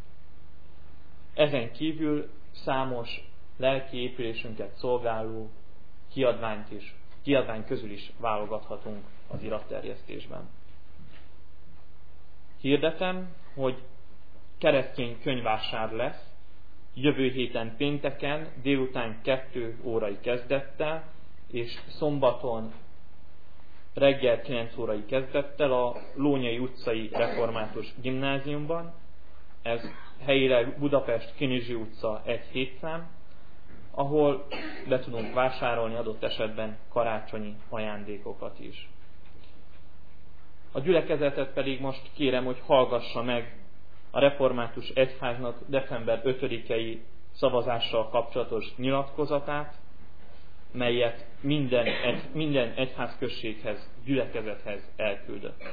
Ezen kívül számos lelki épülésünket szolgáló kiadvány közül is válogathatunk az iratterjesztésben. Hirdetem, hogy keresztény könyvvásár lesz jövő héten pénteken délután 2 órai kezdettel, és szombaton reggel 9 órai kezdettel a Lónyai utcai református gimnáziumban. Ez helyileg Budapest Kinizsi utca 1-7 szám, ahol be tudunk vásárolni adott esetben karácsonyi ajándékokat is. A gyülekezetet pedig most kérem, hogy hallgassa meg a református egyháznak december 5-i szavazással kapcsolatos nyilatkozatát, melyet minden egyházközséghez, gyülekezethez elküldött.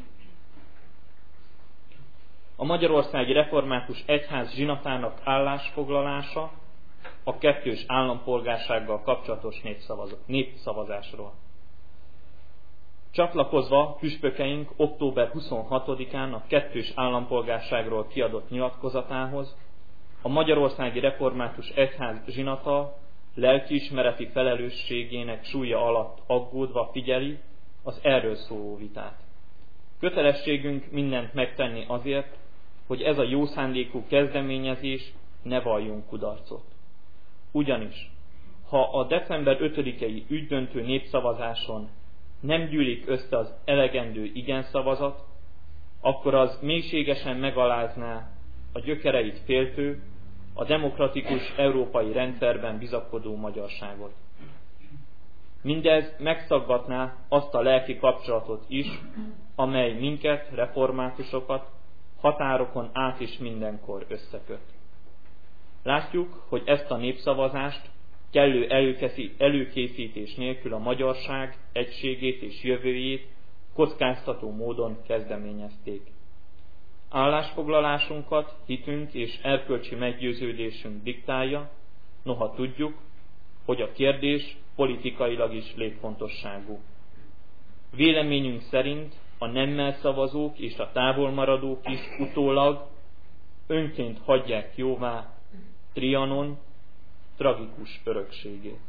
A Magyarországi Református Egyház zsinatának állásfoglalása a 2. állampolgársággal kapcsolatos népszavazásról. Csatlakozva püspökeink október 26-án a 2. állampolgárságról kiadott nyilatkozatához, a Magyarországi Református Egyház zsinata lelkiismereti felelősségének súlya alatt aggódva figyeli az erről szóló vitát. Kötelességünk mindent megtenni azért, hogy ez a jó szándékú kezdeményezés ne valljon kudarcot. Ugyanis, ha a december 5-i ügydöntő népszavazáson nem gyűlik össze az elegendő igen szavazat, akkor az mélységesen megalázná a gyökereit féltő, a demokratikus európai rendszerben bizakodó magyarságot. Mindez megszaggatná azt a lelki kapcsolatot is, amely minket, reformátusokat határokon át is mindenkor összeköt. Látjuk, hogy ezt a népszavazást kellő előkészítés nélkül a magyarság egységét és jövőjét kockáztató módon kezdeményezték. Állásfoglalásunkat hitünk és erkölcsi meggyőződésünk diktálja, noha tudjuk, hogy a kérdés politikailag is létfontosságú. Véleményünk szerint a nemmel szavazók és a távolmaradók is utólag önként hagyják jóvá Trianon tragikus örökségét.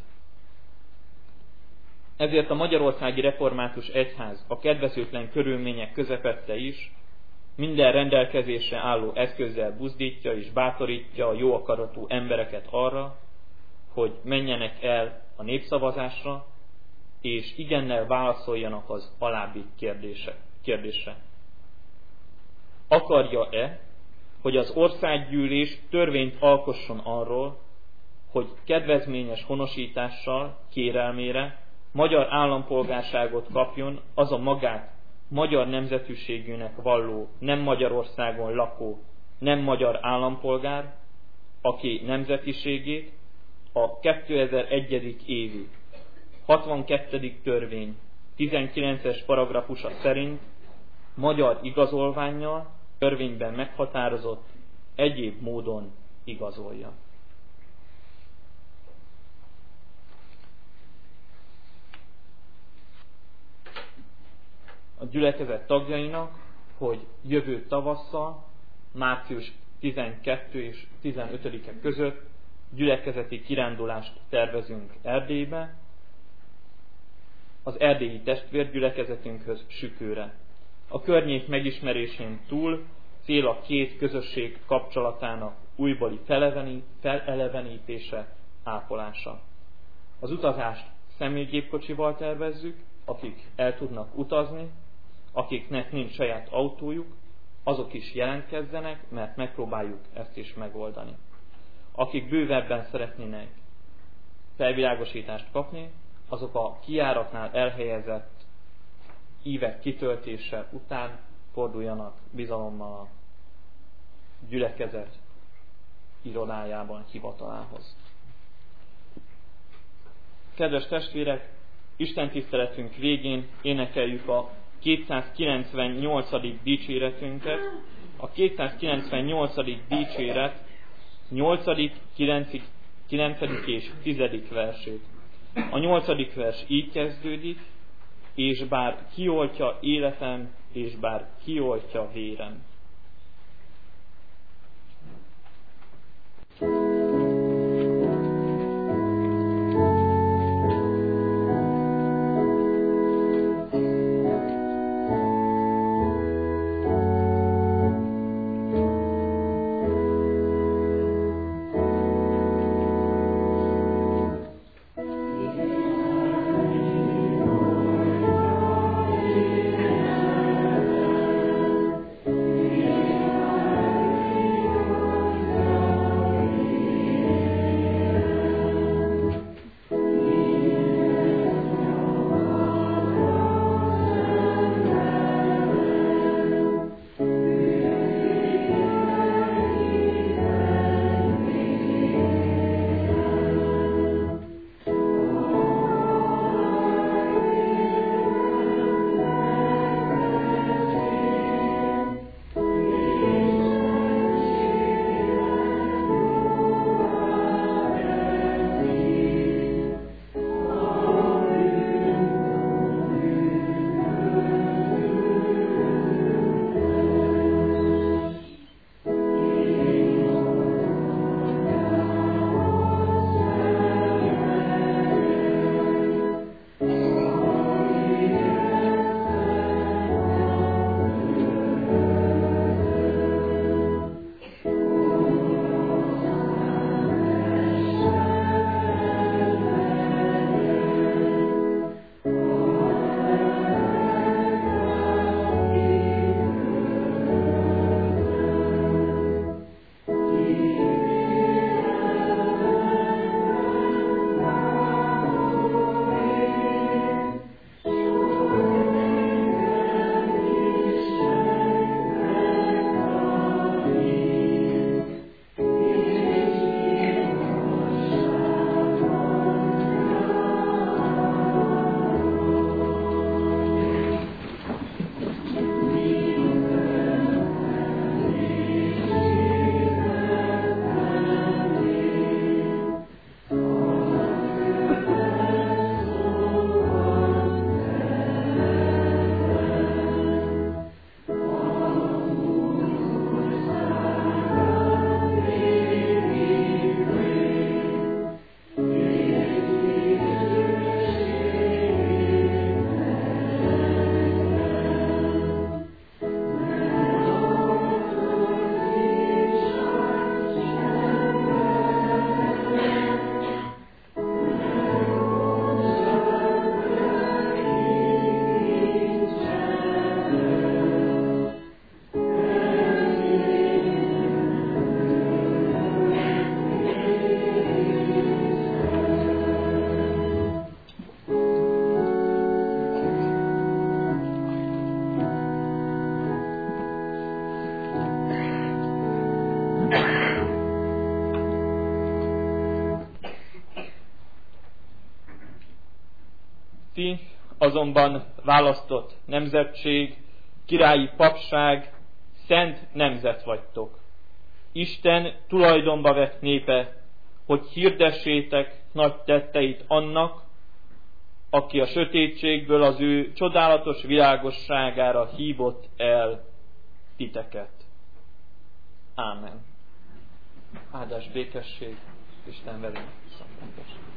Ezért a Magyarországi Református Egyház a kedvezőtlen körülmények közepette is minden rendelkezésre álló eszközzel buzdítja és bátorítja a jó akaratú embereket arra, hogy menjenek el a népszavazásra, és igennel válaszoljanak az alábbi kérdésre. Akarja-e, hogy az országgyűlés törvényt alkosson arról, hogy kedvezményes honosítással, kérelmére magyar állampolgárságot kapjon az a magát magyar nemzetűségűnek valló, nem Magyarországon lakó, nem magyar állampolgár, aki nemzetiségét a 2001. évi 62. törvény 19-es paragrafusa szerint magyar igazolvánnyal, törvényben meghatározott egyéb módon igazolja. A gyülekezet tagjainak, hogy jövő tavasszal, március 12 és 15-e között gyülekezeti kirándulást tervezünk Erdélybe, az erdélyi testvérgyülekezetünkhöz Sükőre. A környék megismerésén túl cél a két közösség kapcsolatának újbóli felelevenítése, ápolása. Az utazást személygépkocsival tervezzük, akik el tudnak utazni, akiknek nincs saját autójuk, azok is jelentkezzenek, mert megpróbáljuk ezt is megoldani. Akik bővebben szeretnének felvilágosítást kapni, azok a kijáratnál elhelyezett ívek kitöltése után forduljanak bizalommal a gyülekezet irodájában, hivatalához. Kedves testvérek, Isten tiszteletünk végén énekeljük a 298. dicséretünket. A 298. dicséret 8., 9. és 10. versét. A 8. vers így kezdődik: és bár kioltja életem, és bár kioltja vérem. Yeah. ti azonban választott nemzetség, királyi papság, szent nemzet vagytok. Isten tulajdonba vett népe, hogy hirdessétek nagy tetteit annak, aki a sötétségből az ő csodálatos világosságára hívott el titeket. Ámen. Áldás békesség, Isten velünk.